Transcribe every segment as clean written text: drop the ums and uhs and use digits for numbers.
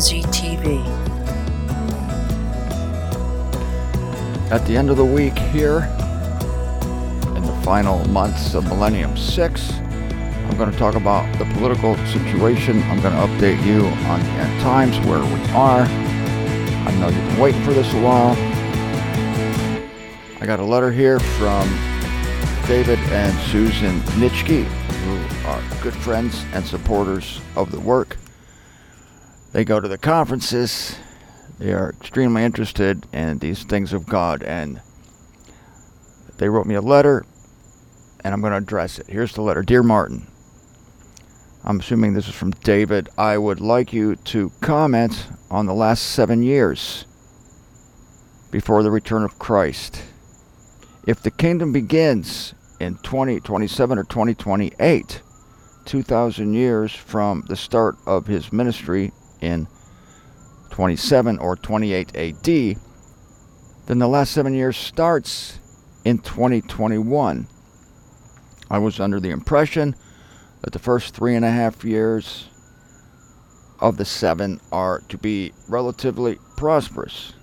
MZTV. At the end of the week here, in the final months of Millennium 6, I'm going to talk about the political situation. I'm going to update you on the end times, where we are. I know you've been waiting for this a while. I got a letter here from David and Susan Nitschke, who are good friends and supporters of the work. They go to the conferences. They are extremely interested in these things of God, and they wrote me a letter, and I'm going to address it. Here's the letter. Dear Martin, I'm assuming this is from David. I would like you to comment on the last 7 years before the return of Christ. If the kingdom begins in 2027 or 2028, 2,000 years from the start of his ministry in 27 or 28 AD, then the last 7 years starts in 2021. I was under the impression that the first 3.5 years of the 7 are to be relatively prosperous.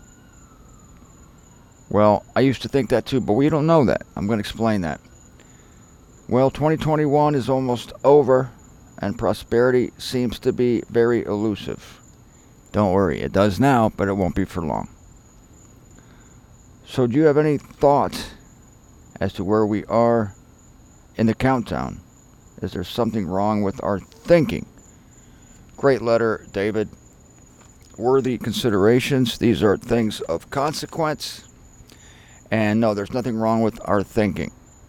Well, I used to think that too, but we don't know that. I'm going to explain that. Well, 2021 is almost over, and prosperity seems to be very elusive. Don't worry, it does now, but it won't be for long. So do you have any thought as to where we are in the countdown? Is there something wrong with our thinking? Great letter, David. Worthy considerations. These are things of consequence. And no, there's nothing wrong with our thinking.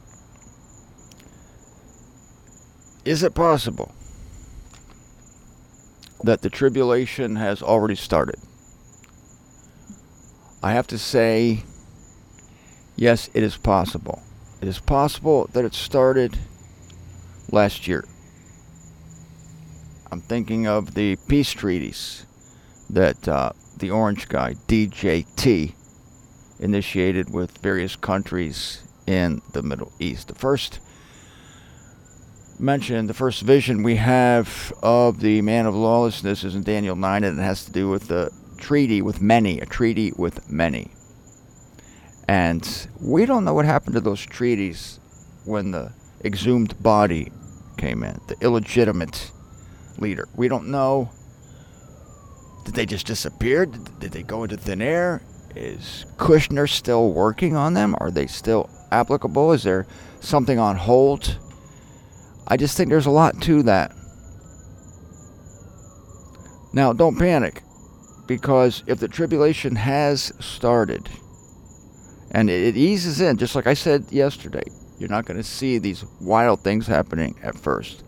Is it possible that the tribulation has already started? I have to say, yes, it is possible. It is possible that it started last year. I'm thinking of the peace treaties that the orange guy, DJT, initiated with various countries in the Middle East. The first vision we have of the man of lawlessness is in Daniel 9, and it has to do with the treaty with many, a treaty with many. And we don't know what happened to those treaties when the exhumed body came in, the illegitimate leader. We don't know. Did they just disappear? Did they go into thin air? Is Kushner still working on them? Are they still applicable? Is there something on hold? I just think there's a lot to that. Now, don't panic, because if the tribulation has started, and it eases in, just like I said yesterday, you're not going to see these wild things happening at first.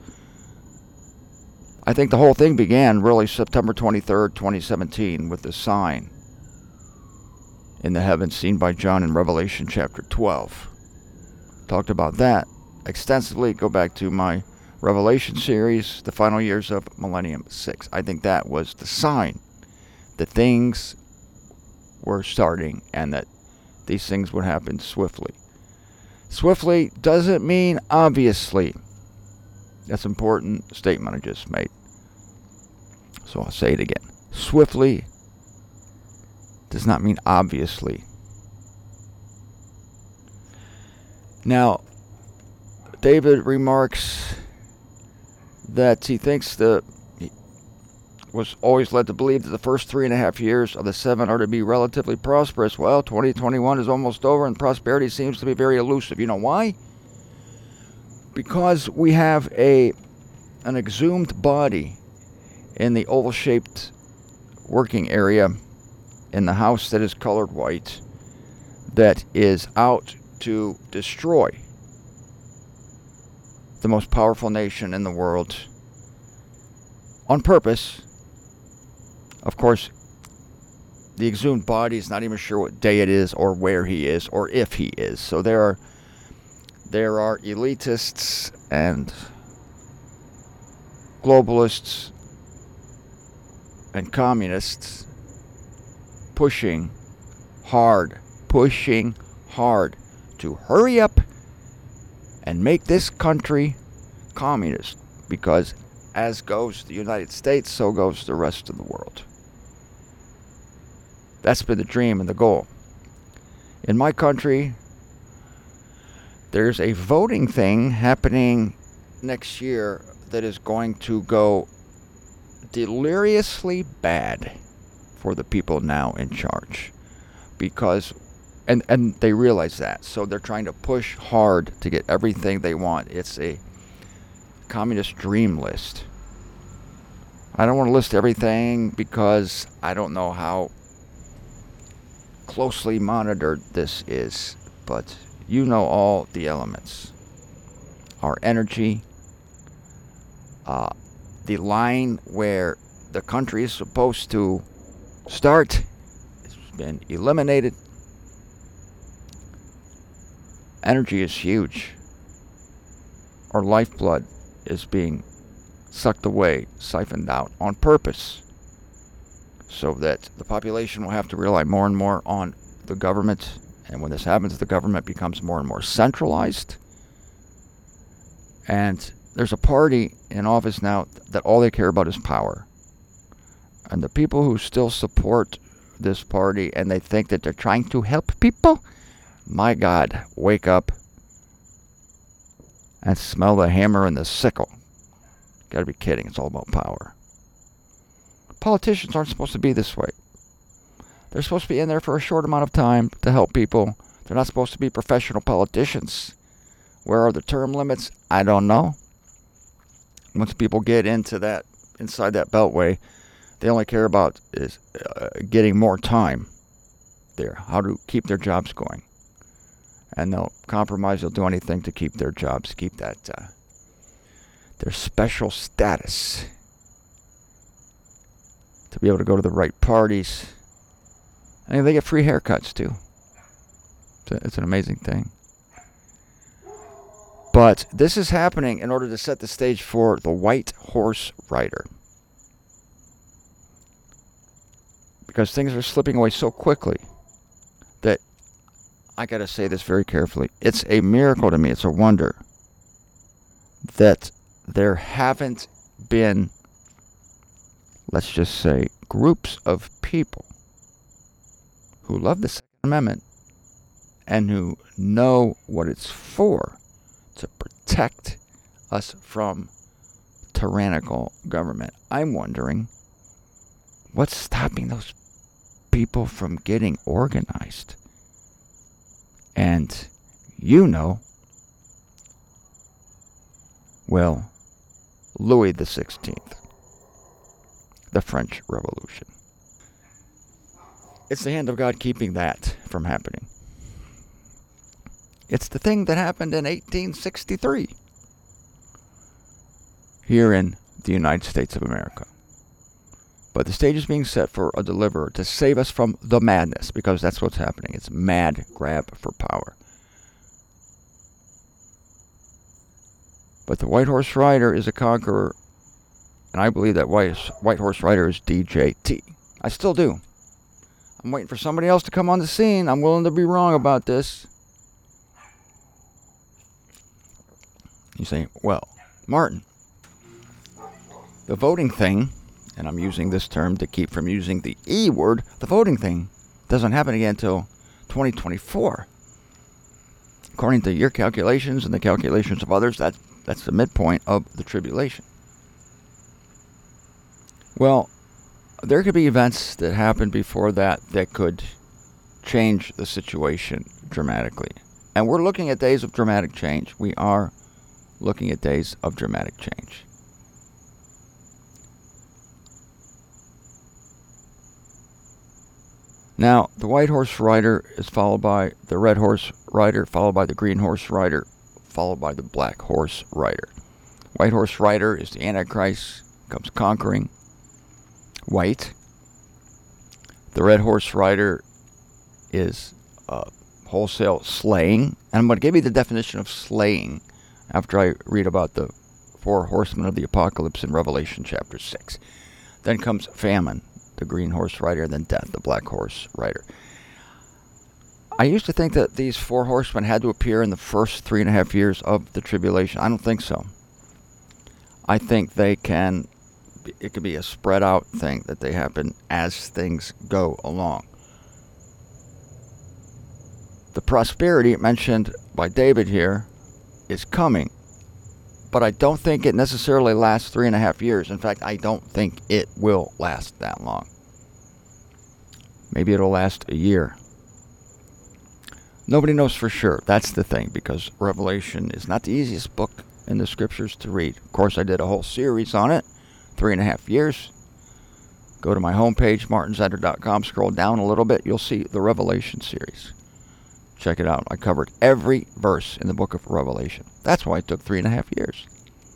I think the whole thing began really September 23rd, 2017, with the sign in the heavens seen by John in Revelation chapter 12. Talked about that extensively. Go back to my Revelation series, the final years of Millennium 6. I think that was the sign that things were starting and that these things would happen swiftly. Swiftly doesn't mean obviously. That's an important statement I just made. So I'll say it again. Swiftly does not mean obviously. Now, David remarks that he thinks he was always led to believe that the first 3.5 years of the 7 are to be relatively prosperous. Well, 2021 is almost over, and prosperity seems to be very elusive. You know why? Because we have an exhumed body in the oval-shaped working area in the house that is colored white that is out to destroy the most powerful nation in the world on purpose. Of course, the exhumed body is not even sure what day it is or where he is or if he is. So there are elitists and globalists and communists pushing hard to hurry up and make this country communist, because as goes the United States, so goes the rest of the world. That's been the dream and the goal. In my country, there's a voting thing happening next year that is going to go deliriously bad for the people now in charge. Because, and they realize that. So they're trying to push hard to get everything they want. It's a communist dream list. I don't want to list everything because I don't know how closely monitored this is, but you know all the elements. Our energy, the line where the country is supposed to start has been eliminated. Energy is huge. Our lifeblood is being sucked away, siphoned out on purpose, so that the population will have to rely more and more on the government. And when this happens, the government becomes more and more centralized. And there's a party in office now that all they care about is power. And the people who still support this party and they think that they're trying to help people, my God, wake up and smell the hammer and the sickle. Gotta be kidding. It's all about power. Politicians aren't supposed to be this way. They're supposed to be in there for a short amount of time to help people. They're not supposed to be professional politicians. Where are the term limits? I don't know. Once people get into that, inside that beltway, they only care about is getting more time there, how to keep their jobs going. And they'll compromise, they'll do anything to keep their jobs, keep that, their special status. To be able to go to the right parties. And they get free haircuts too. It's an amazing thing. But this is happening in order to set the stage for the White Horse Rider. Because things are slipping away so quickly that I got to say this very carefully. It's a miracle to me. It's a wonder that there haven't been, let's just say, groups of people who love the Second Amendment and who know what it's for, to protect us from tyrannical government. I'm wondering what's stopping those people from getting organized. And you know, well, Louis XVI, the French Revolution. It's the hand of God keeping that from happening. It's the thing that happened in 1863 here in the United States of America. But the stage is being set for a deliverer to save us from the madness, because that's what's happening. It's mad grab for power. But the White Horse Rider is a conqueror, and I believe that White Horse Rider is DJT. I still do. I'm waiting for somebody else to come on the scene. I'm willing to be wrong about this. You say, well, Martin, the voting thing, and I'm using this term to keep from using the E word, the voting thing doesn't happen again until 2024. According to your calculations and the calculations of others, that's the midpoint of the tribulation. Well, there could be events that happen before that could change the situation dramatically. And we're looking at days of dramatic change. We are looking at days of dramatic change. Now, the White Horse Rider is followed by the Red Horse Rider, followed by the Green Horse Rider, followed by the Black Horse Rider. White Horse Rider is the Antichrist, comes conquering white. The Red Horse Rider is wholesale slaying. And I'm going to give you the definition of slaying after I read about the four horsemen of the apocalypse in Revelation chapter 6. Then comes famine, the Green Horse Rider, then death, the Black Horse Rider. I used to think that these four horsemen had to appear in the first 3.5 years of the tribulation. I don't think so. I think it can be a spread out thing that they happen as things go along. The prosperity mentioned by David here is coming, but I don't think it necessarily lasts 3.5 years. In fact, I don't think it will last that long. Maybe it'll last a year. Nobody knows for sure. That's the thing, because Revelation is not the easiest book in the scriptures to read. Of course, I did a whole series on it, 3.5 years. Go to my homepage, martinzender.com, scroll down a little bit, you'll see the Revelation series. Check it out. I covered every verse in the book of Revelation. That's why it took 3.5 years.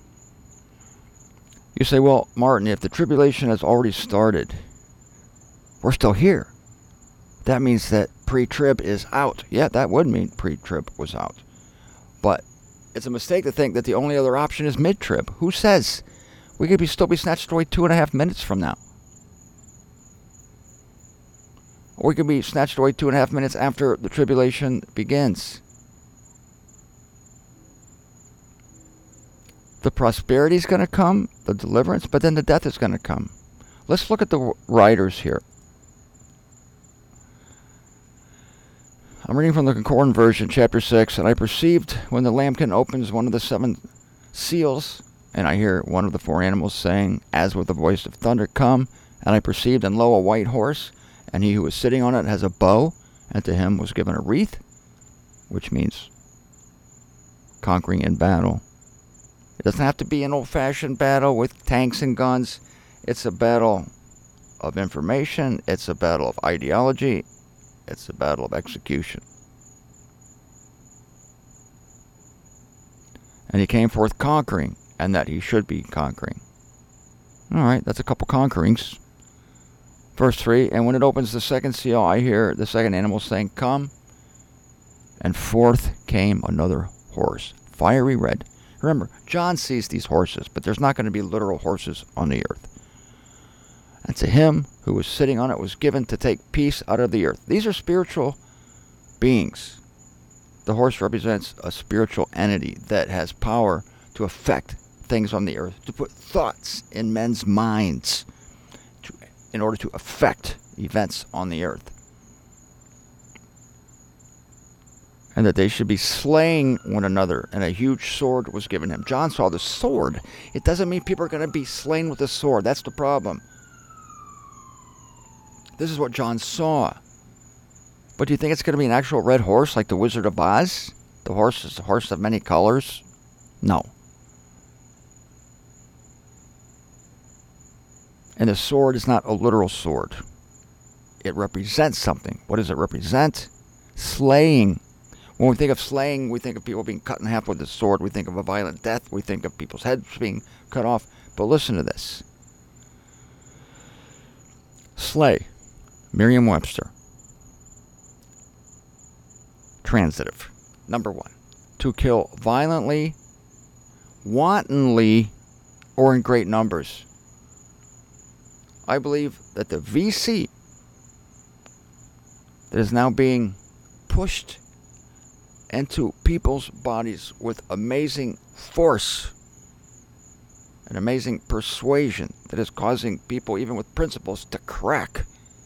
You say, well, Martin, if the tribulation has already started, we're still here. That means that pre-trib is out. Yeah, that would mean pre-trib was out. But it's a mistake to think that the only other option is mid-trib. Who says? We could still be snatched away 2.5 minutes from now. Or we could be snatched away 2.5 minutes after the tribulation begins. The prosperity is going to come, the deliverance, but then the death is going to come. Let's look at the writers here. I'm reading from the Concordant Version, chapter 6. And I perceived when the Lambkin opens one of the 7 seals, and I hear one of the 4 animals saying, as with the voice of thunder, come. And I perceived, and lo, a white horse, and he who was sitting on it has a bow, and to him was given a wreath, which means conquering in battle. It doesn't have to be an old-fashioned battle with tanks and guns. It's a battle of information. It's a battle of ideology. It's a battle of execution. And he came forth conquering, and that he should be conquering. All right, that's a couple conquerings. Verse 3, and when it opens the second seal, I hear the second animal saying, come. And forth came another horse, fiery red. Remember, John sees these horses, but there's not going to be literal horses on the earth. And to him who was sitting on it was given to take peace out of the earth. These are spiritual beings. The horse represents a spiritual entity that has power to affect things on the earth, to put thoughts in men's minds in order to affect events on the earth. And that they should be slaying one another, and a huge sword was given him. John saw the sword. It doesn't mean people are going to be slain with a sword. That's the problem. This is what John saw. But do you think it's going to be an actual red horse like the Wizard of Oz? The horse is a horse of many colors? No. And the sword is not a literal sword. It represents something. What does it represent? Slaying. When we think of slaying, we think of people being cut in half with a sword. We think of a violent death. We think of people's heads being cut off. But listen to this. Slay. Merriam-Webster. Transitive. Number 1. To kill violently, wantonly, or in great numbers. I believe that the VC that is now being pushed into people's bodies with amazing force and amazing persuasion that is causing people, even with principles, to crack.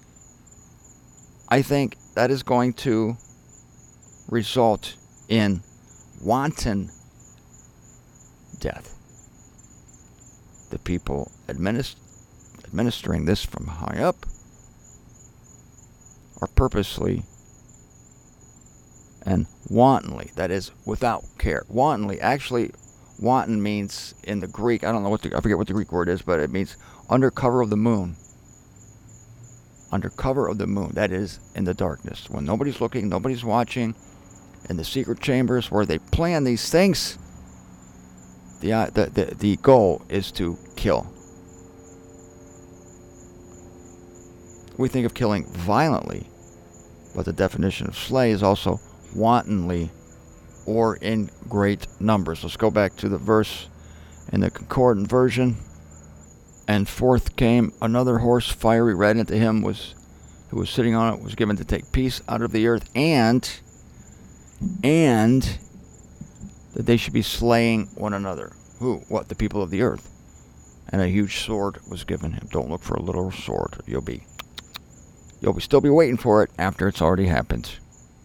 I think that is going to result in wanton death. The people administering this from high up are purposely and wantonly, that is without care. Wantonly, actually, wanton means in the Greek, I forget what the Greek word is, but it means under cover of the moon. Under cover of the moon, that is in the darkness. When nobody's looking, nobody's watching, in the secret chambers where they plan these things, the goal is to kill. We think of killing violently, but the definition of slay is also wantonly or in great numbers. Let's go back to the verse in the Concordant Version. And forth came another horse, fiery red, and to him who was sitting on it was given to take peace out of the earth, and that they should be slaying one another. Who? What? The people of the earth. and a huge sword was given him. Don't look for a little sword. You'll still be waiting for it after it's already happened.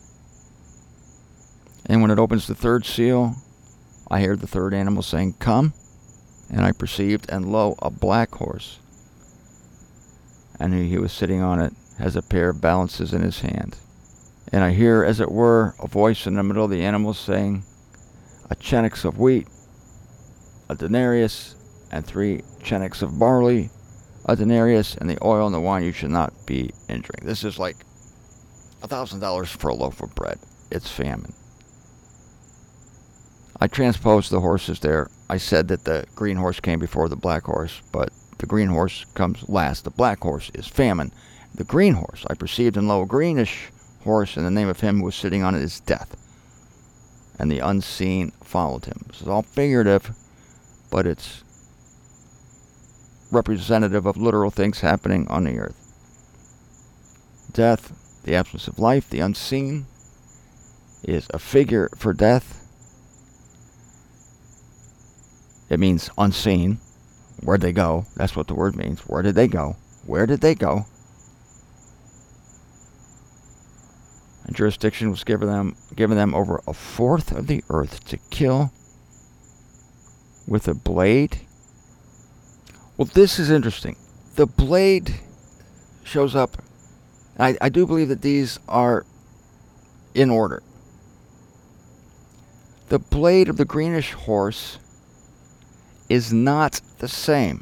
And when it opens the third seal, I heard the third animal saying, "Come." And I perceived, and lo, a black horse. And he was sitting on it, has a pair of balances in his hand. And I hear, as it were, a voice in the middle of the animal saying, "A chenax of wheat, a denarius, and 3 chenax of barley, a denarius, and the oil and the wine you should not be injuring." This is like $1,000 for a loaf of bread. It's famine. I transposed the horses there. I said that the green horse came before the black horse, but the green horse comes last. The black horse is famine. The green horse, I perceived, and lo, a greenish horse, and the name of him who was sitting on it is Death. And the unseen followed him. This is all figurative, but it's representative of literal things happening on the earth. Death, the absence of life, the unseen, is a figure for death. It means unseen. Where'd they go? That's what the word means. Where did they go? Where did they go? And jurisdiction was given them over a fourth of the earth to kill with a blade. Well, this is interesting. The blade shows up. I do believe that these are in order. The blade of the greenish horse is not the same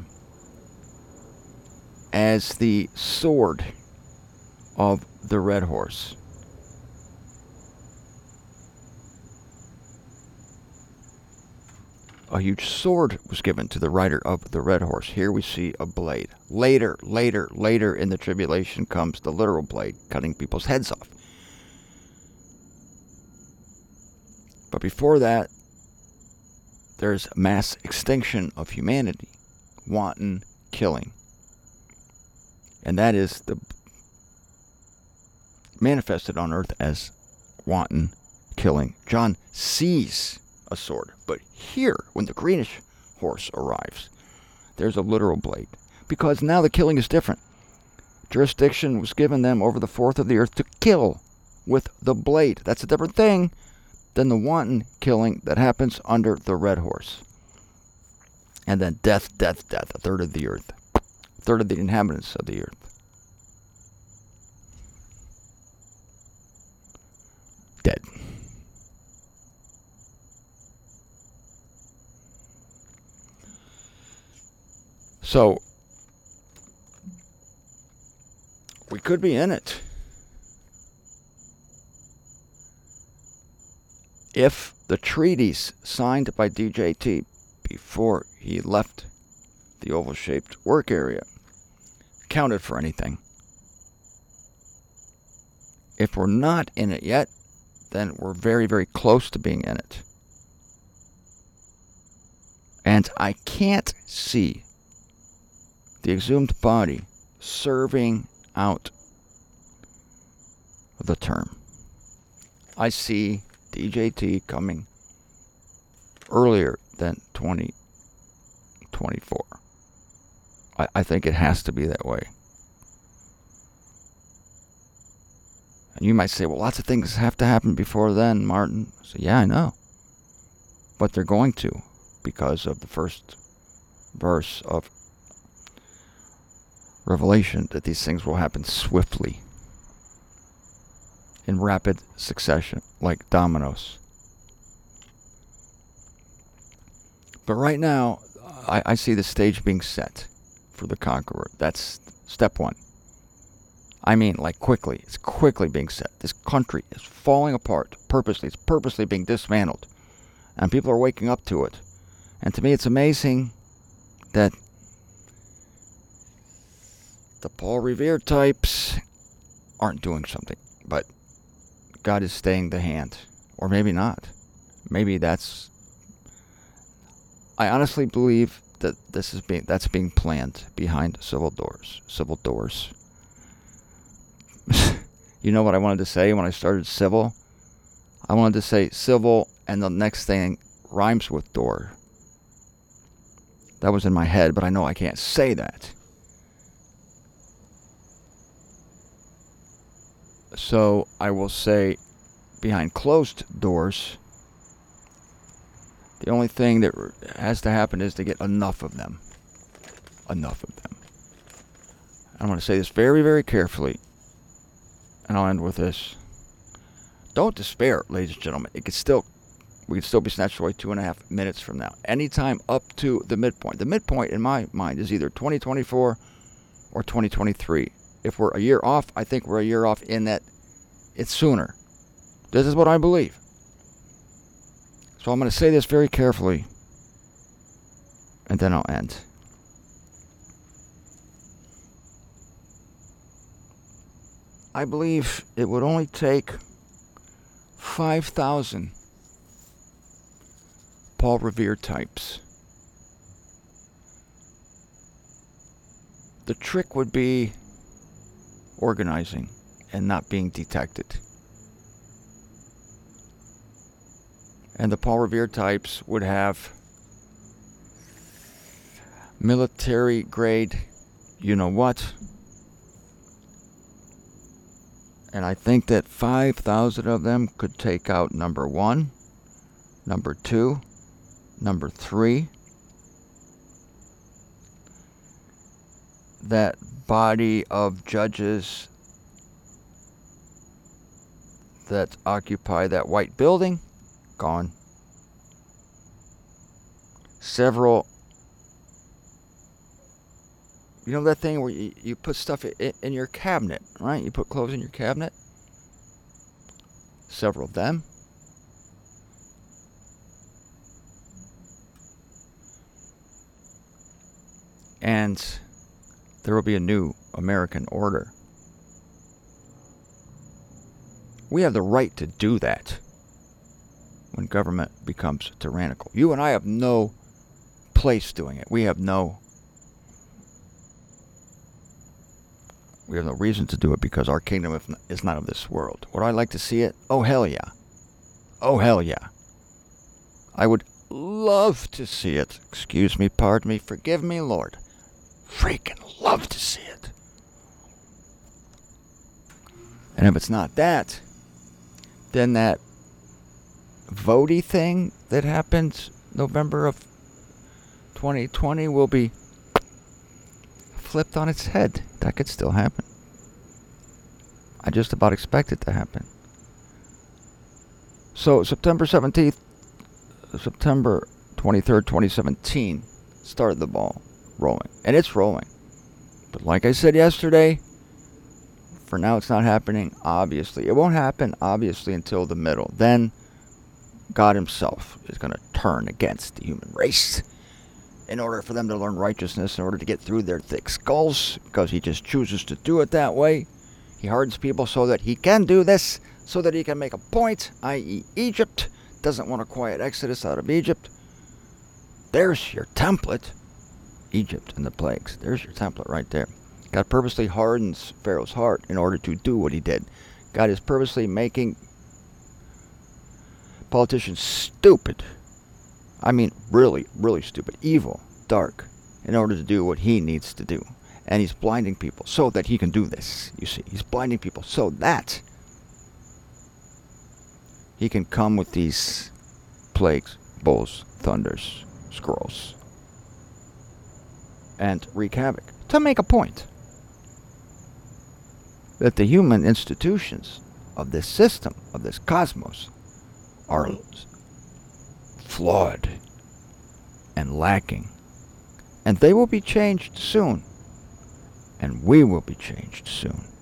as the sword of the red horse. A huge sword was given to the rider of the red horse. Here we see a blade. Later in the tribulation comes the literal blade, cutting people's heads off. But before that, there's mass extinction of humanity, wanton killing. And that is manifested on earth as wanton killing. John sees a sword, but here, when the greenish horse arrives, there's a literal blade. Because now the killing is different. Jurisdiction was given them over the fourth of the earth to kill with the blade. That's a different thing than the wanton killing that happens under the red horse. And then death, a third of the earth. A third of the inhabitants of the earth. Dead. So, we could be in it. If the treaties signed by DJT before he left the oval-shaped work area counted for anything. If we're not in it yet, then we're very, very close to being in it. And I can't see the exhumed body serving out the term. I see DJT coming earlier than 2024. I think it has to be that way. And you might say, well, lots of things have to happen before then, Martin. So, yeah, I know. But they're going to, because of the first verse of Revelation, that these things will happen swiftly, in rapid succession, like dominoes. But right now, I see the stage being set for the conqueror. That's step one. I mean, like quickly. It's quickly being set. This country is falling apart purposely. It's purposely being dismantled. And people are waking up to it. And to me, it's amazing that the Paul Revere types aren't doing something. But God is staying the hand. Or maybe not. Maybe that's... I honestly believe that that's being planned behind civil doors. Civil doors. You know what I wanted to say when I started civil? I wanted to say civil, and the next thing rhymes with door. That was in my head, but I know I can't say that. So I will say, behind closed doors, the only thing that has to happen is to get enough of them. Enough of them. I'm going to say this very, very carefully, and I'll end with this. Don't despair, ladies and gentlemen. We could still be snatched away 2.5 minutes from now. Anytime up to the midpoint. The midpoint, in my mind, is either 2024 or 2023. If we're a year off, I think we're a year off in that it's sooner. This is what I believe. So I'm going to say this very carefully, and then I'll end. I believe it would only take 5,000 Paul Revere types. The trick would be organizing and not being detected. And the Paul Revere types would have military grade, you know what? And I think that 5,000 of them could take out number 1, number 2, number 3. That body of judges that occupy that white building, gone. Several, you know that thing where you put stuff in your cabinet, right? You put clothes in your cabinet. Several of them. And there will be a new American order. We have the right to do that when government becomes tyrannical. You and I have no place doing it. We have no reason to do it because our kingdom is not of this world. Would I like to see it? Oh, hell yeah. Oh, hell yeah. I would love to see it. Excuse me, pardon me, forgive me, Lord. Freaking love to see it. And if it's not that, then that Voti thing that happened November of 2020 will be flipped on its head. That could still happen. I just about expect it to happen. So September 17th, September 23rd, 2017 started the ball rolling. And it's rolling. But like I said yesterday, for now it's not happening, obviously. It won't happen, obviously, until the middle. Then God himself is going to turn against the human race in order for them to learn righteousness, in order to get through their thick skulls, because he just chooses to do it that way. He hardens people so that he can do this, so that he can make a point, i.e. Egypt doesn't want a quiet exodus out of Egypt. There's your template. Egypt and the plagues. There's your template right there. God purposely hardens Pharaoh's heart in order to do what he did. God is purposely making politicians stupid. I mean, really, really stupid. Evil, dark, in order to do what he needs to do. And he's blinding people so that he can do this. You see, he's blinding people so that he can come with these plagues, bulls, thunders, scrolls, and wreak havoc to make a point that the human institutions of this system, of this cosmos, are flawed and lacking. And they will be changed soon. And we will be changed soon.